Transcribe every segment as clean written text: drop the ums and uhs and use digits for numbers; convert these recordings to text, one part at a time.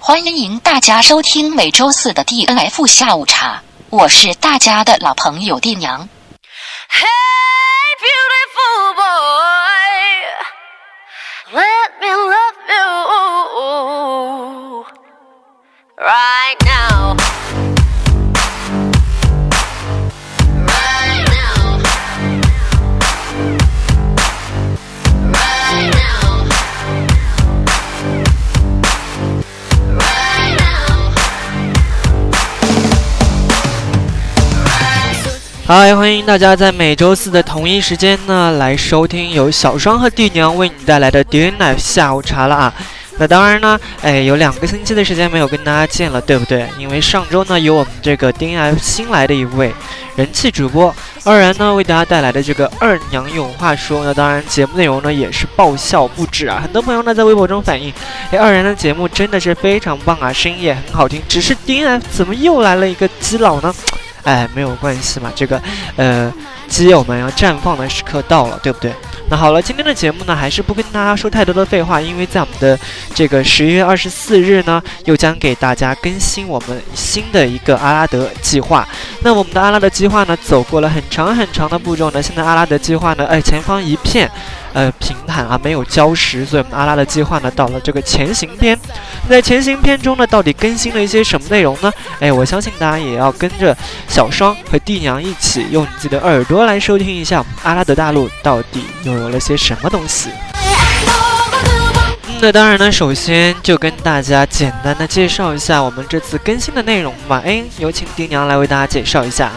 欢迎大家收听每周四的 DNF 下午茶，我是大家的老朋友丁娘。 Hey, beautiful boy, let me love you right now. Right now. Right now. Right now. 嗨，欢迎大家在每周四的同一时间呢来收听由小双和弟娘为你带来的 DNF 下午茶了啊。那当然呢，有2个星期的时间没有跟大家见了，对不对？因为上周呢有我们这个 DNF 新来的一位人气主播二然呢为大家带来的这个二娘有话说。那当然节目内容呢也是爆笑不止啊，很多朋友呢在微博中反映，二然的节目真的是非常棒啊，声音也很好听，只是 DNF 怎么又来了一个基佬呢？没有关系嘛，这个基友们要绽放的时刻到了，对不对？那好了，今天的节目呢，还是不跟大家说太多的废话，因为在我们的这个11月24日呢，又将给大家更新我们新的一个阿拉德计划。那我们的阿拉德计划呢，走过了很长很长的步骤呢，现在阿拉德计划呢，前方一片平坦啊，没有礁石，所以我们阿拉德计划呢，到了这个前行篇。在前行篇中呢，到底更新了一些什么内容呢？我相信大家也要跟着小双和弟娘一起用你自己的耳朵来收听一下阿拉德大陆到底拥有了些什么东西。那当然呢，首先就跟大家简单的介绍一下我们这次更新的内容吧。有请弟娘来为大家介绍一下。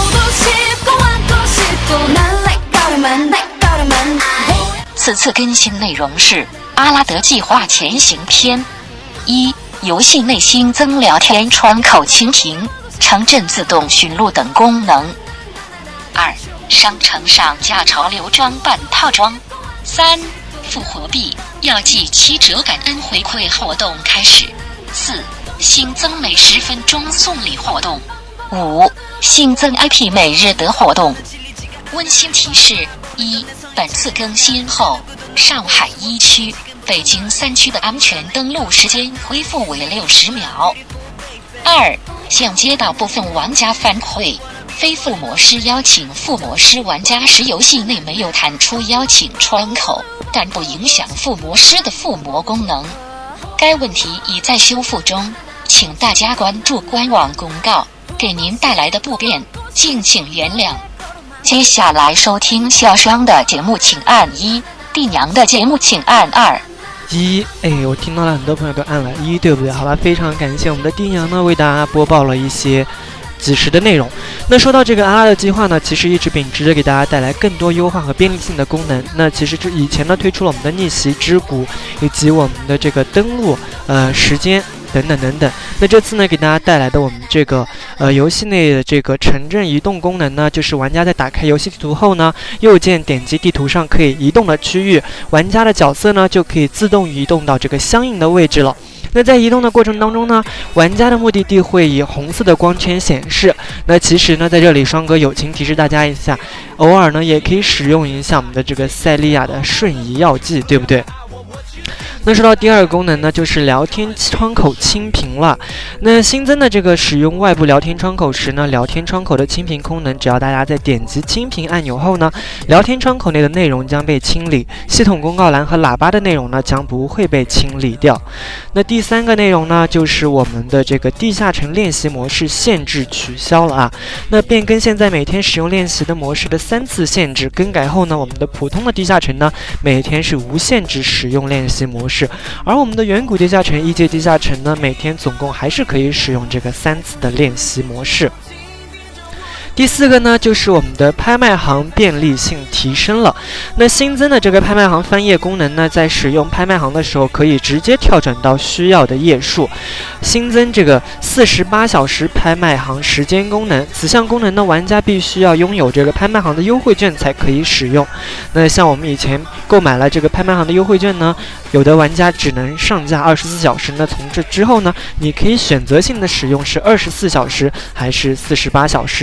此次更新内容是阿拉德计划前行篇。1. 游戏内新增聊天窗口蜻蜓、城镇自动寻路等功能。2. 商城上架潮流装扮套装。3. 复活币要记7折感恩回馈活动开始。4. 新增每10分钟送礼活动。5. 新增 IP 每日得活动。温馨提示：1. 本次更新后，上海1区、北京3区的安全登录时间恢复为60秒。2. 向接到部分玩家反馈，非副模式邀请副模式玩家时，游戏内没有弹出邀请窗口，但不影响副模式的附魔功能。该问题已在修复中，请大家关注官网公告，给您带来的不便，敬请原谅。接下来收听小双的节目请按1，弟娘的节目请按2。 我听到了很多朋友都按了1，对不对？好了，非常感谢我们的弟娘呢为大家播报了一些及时的内容。那说到这个阿拉德计划呢，其实一直秉持着给大家带来更多优化和便利性的功能。那其实以前呢推出了我们的逆袭之谷，以及我们的这个登录时间等等等等。那这次呢给大家带来的我们这个游戏内的这个城镇移动功能呢，就是玩家在打开游戏地图后呢，右键点击地图上可以移动的区域，玩家的角色呢就可以自动移动到这个相应的位置了。那在移动的过程当中呢，玩家的目的地会以红色的光圈显示。那其实呢，在这里双哥友情提示大家一下，偶尔呢也可以使用一下我们的这个塞利亚的瞬移药剂，对不对？那说到第2个功能呢，就是聊天窗口清屏了。那新增的这个使用外部聊天窗口时呢，聊天窗口的清屏功能，只要大家在点击清屏按钮后呢，聊天窗口内的内容将被清理，系统公告栏和喇叭的内容呢将不会被清理掉。那第3个内容呢，就是我们的这个地下城练习模式限制取消了啊。那变更现在每天使用练习的模式的3次限制，更改后呢，我们的普通的地下城呢，每天是无限制使用练习模式。而我们的远古地下城、异界地下城呢，每天总共还是可以使用这个3次的练习模式。第4个呢，就是我们的拍卖行便利性提升了。那新增的这个拍卖行翻页功能呢，在使用拍卖行的时候可以直接跳转到需要的页数。新增这个48小时拍卖行时间功能，此项功能呢，玩家必须要拥有这个拍卖行的优惠券才可以使用。那像我们以前购买了这个拍卖行的优惠券呢，有的玩家只能上架24小时，那从这之后呢，你可以选择性的使用是24小时还是48小时。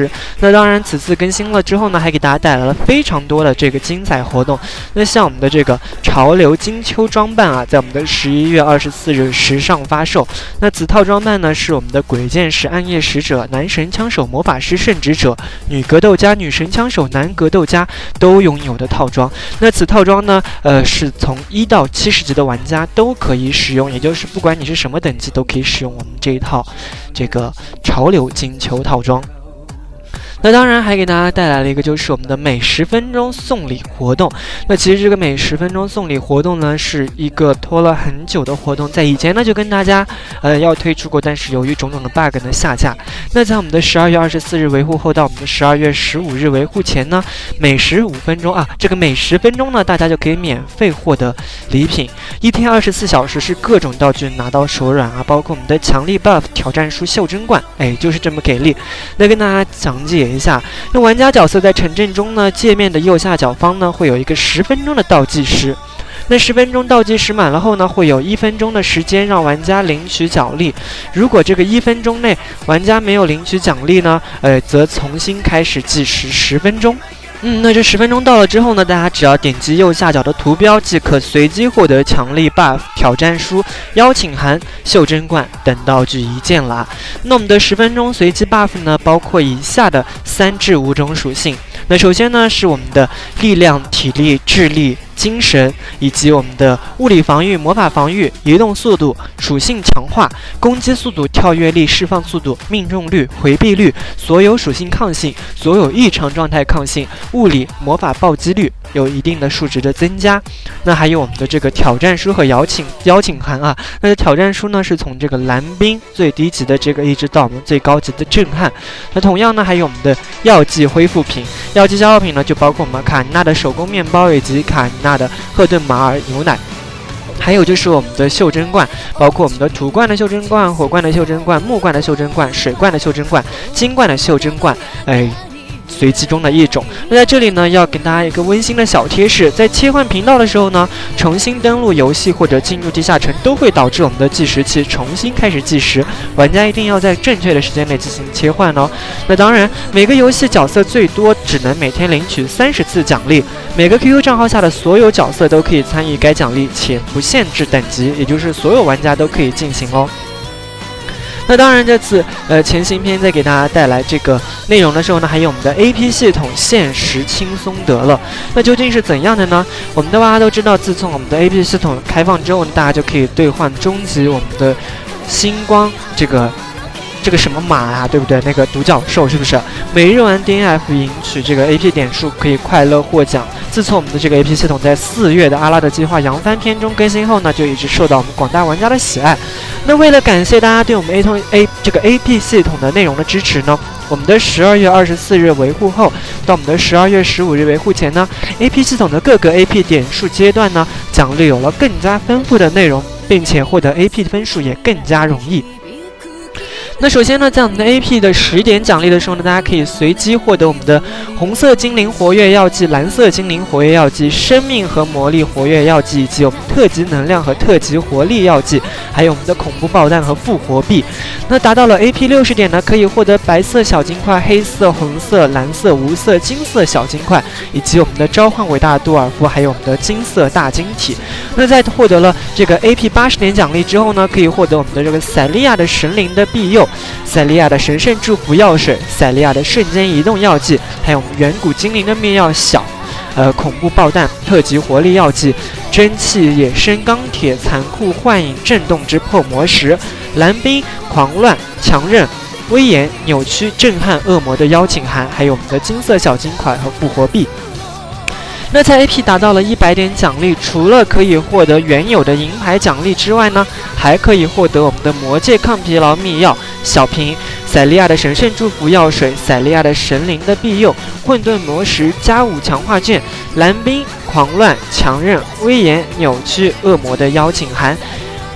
那当然，此次更新了之后呢，还给大家带来了非常多的这个精彩活动。那像我们的这个潮流金秋装扮啊，在我们的11月24日时尚发售。那此套装扮呢，是我们的鬼剑士、暗夜使者、男神枪手、魔法师、圣职者、女格斗家、女神枪手、男格斗家都拥有的套装。那此套装呢，是从1到70级的玩家都可以使用，也就是不管你是什么等级都可以使用我们这一套这个潮流金秋套装。那当然还给大家带来了一个，就是我们的每10分钟送礼活动。那其实这个每10分钟送礼活动呢，是一个拖了很久的活动，在以前呢就跟大家要推出过，但是由于种种的 bug 呢下架。那在我们的12月24日维护后到我们的12月15日维护前呢，每15分钟啊，这个每10分钟呢，大家就可以免费获得礼品。一天24小时是各种道具拿到手软啊，包括我们的强力 buff 挑战书袖珍冠，就是这么给力。那跟大家讲解一下，那玩家角色在城镇中呢，界面的右下角方呢会有一个10分钟的倒计时。那10分钟倒计时满了后呢，会有1分钟的时间让玩家领取奖励。如果这个1分钟内玩家没有领取奖励呢，则重新开始计时10分钟。那这10分钟到了之后呢，大家只要点击右下角的图标，即可随机获得强力 buff、挑战书、邀请函、袖珍冠等道具1件啦。那我们的10分钟随机 buff 呢，包括以下的3至5种属性。那首先呢，是我们的力量、体力、智力、精神，以及我们的物理防御、魔法防御、移动速度、属性强化、攻击速度、跳跃力、释放速度、命中率、回避率、所有属性抗性、所有异常状态抗性、物理魔法暴击率有一定的数值的增加。那还有我们的这个挑战书和邀请函啊。那挑战书呢，是从这个蓝冰最低级的这个一直到我们最高级的震撼。那同样呢，还有我们的药剂恢复品。药剂消耗品呢，就包括我们卡尼娜的手工面包以及卡尼娜的赫顿马尔牛奶。还有就是我们的袖珍冠，包括我们的土冠的袖珍冠、火冠的袖珍冠、木冠的袖珍冠、水冠的袖珍冠、金冠的袖珍冠，随机中的一种。那在这里呢，要给大家一个温馨的小贴士，在切换频道的时候呢，重新登录游戏或者进入地下城都会导致我们的计时器重新开始计时，玩家一定要在正确的时间内进行切换哦。那当然，每个游戏角色最多只能每天领取30次奖励，每个 QQ 账号下的所有角色都可以参与该奖励，且不限制等级，也就是所有玩家都可以进行哦。那当然，这次前行篇在给大家带来这个内容的时候呢，还有我们的 AP 系统限时轻松得了。那究竟是怎样的呢？我们的大家都知道，自从我们的 AP 系统开放之后，大家就可以兑换终极我们的星光这个什么马啊，对不对？那个独角兽是不是？每日玩 DNF 赢取这个 AP 点数，可以快乐获奖。自从我们的这个 AP 系统在4月的阿拉德计划扬帆篇中更新后呢，就一直受到我们广大玩家的喜爱。那为了感谢大家对我们这个 AP 系统的内容的支持呢，我们的12月24日维护后到我们的12月15日维护前呢， AP 系统的各个 AP 点数阶段呢，奖励有了更加丰富的内容，并且获得 AP 分数也更加容易。那首先呢，在我们的 AP 的10点奖励的时候呢，大家可以随机获得我们的红色精灵活跃药剂、蓝色精灵活跃药剂、生命和魔力活跃药剂，以及我们特级能量和特级活力药剂，还有我们的恐怖爆弹和复活币。那达到了 AP 60点呢，可以获得白色小金块、黑色、红色、蓝色、无色、金色小金块，以及我们的召唤伟大多尔夫，还有我们的金色大晶体。那在获得了这个 AP 80点奖励之后呢，可以获得我们的这个塞利亚的神灵的庇佑、塞利亚的神圣祝福药水、塞利亚的瞬间移动药剂，还有我们远古精灵的灭药小、恐怖爆弹、特级活力药剂、蒸汽野生钢铁、残酷幻影、震动之破魔石、蓝冰、狂乱、强韧、威严、扭曲、震撼恶魔的邀请函，还有我们的金色小金块和复活币。那在 AP 达到了100点奖励，除了可以获得原有的银牌奖励之外呢，还可以获得我们的魔戒抗疲劳秘药小瓶、塞利亚的神圣祝福药水、塞利亚的神灵的庇佑、混沌魔石加5强化卷、蓝冰、狂乱、强韧、威严、扭曲、恶魔的邀请函。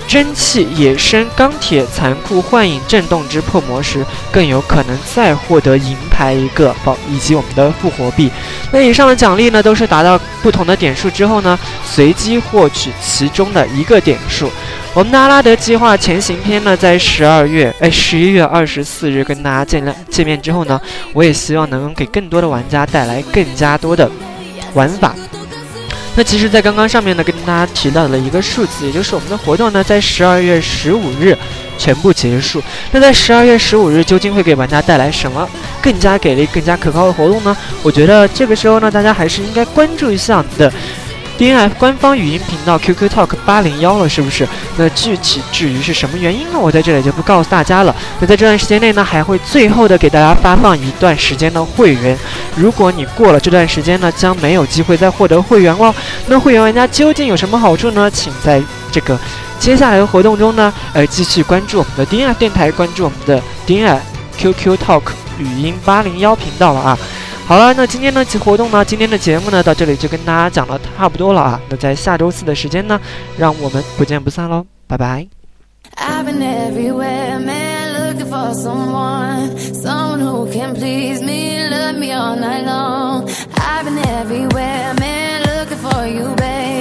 蒸汽、野生、钢铁、残酷、幻影、震动之破魔石，更有可能再获得银牌一个，以及我们的复活币。那以上的奖励呢，都是达到不同的点数之后呢，随机获取其中的一个点数。我们的阿拉德计划前行篇呢，在11月24日跟大家见面之后呢，我也希望能给更多的玩家带来更加多的玩法。那其实在刚刚上面呢跟大家提到了一个数字，也就是我们的活动呢在12月15日全部结束。那在12月15日究竟会给玩家带来什么更加给力更加可靠的活动呢？我觉得这个时候呢大家还是应该关注一下我们的 DNF 官方语音频道 QQ Talk 801了，是不是？那具体至于是什么原因呢，我在这里就不告诉大家了。那在这段时间内呢，还会最后的给大家发放一段时间的会员，如果你过了这段时间呢，将没有机会再获得会员了。那会员玩家究竟有什么好处呢？请在这个接下来的活动中呢，继续关注我们的 DNF 电台，关注我们的 DNF QQ Talk 语音801频道了啊。好了，那今天的活动呢，今天的节目呢，到这里就跟大家讲了差不多了啊。那在下周四的时间呢，让我们不见不散喽，拜拜。 I've been everywhere, man, looking for someone who can please me, love me all night long. I've been everywhere, man, looking for you,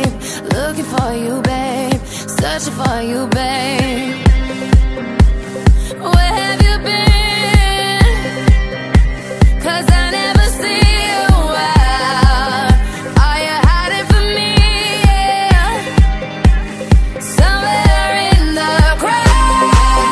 babe, searching for you, babe. Where have you been? 'Cause I never see you out. Are you hiding from me? Yeah. Somewhere in the crowd.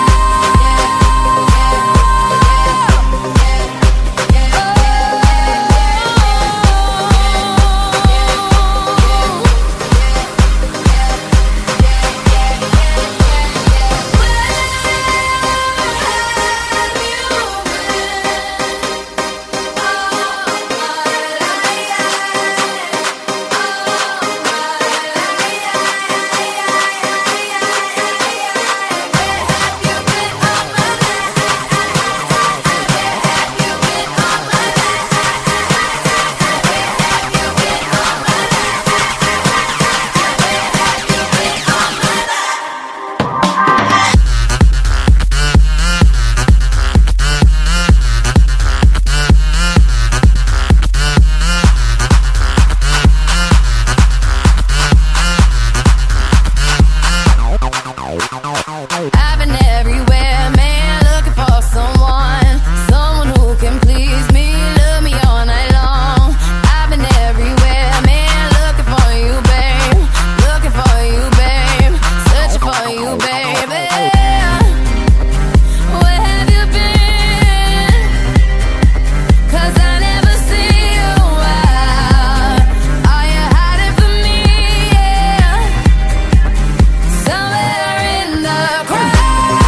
I've been everywhere, man, looking for someone who can please me, love me all night long. I've been everywhere, man, looking for you, babe, searching for you, baby. Where have you been? 'Cause I never see you out. Are you hiding from me? Yeah. Somewhere in the crowd.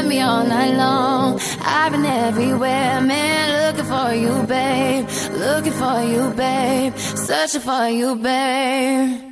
love me all night long. I've been everywhere, man, looking for you, babe. Looking for you, babe. Searching for you, babe.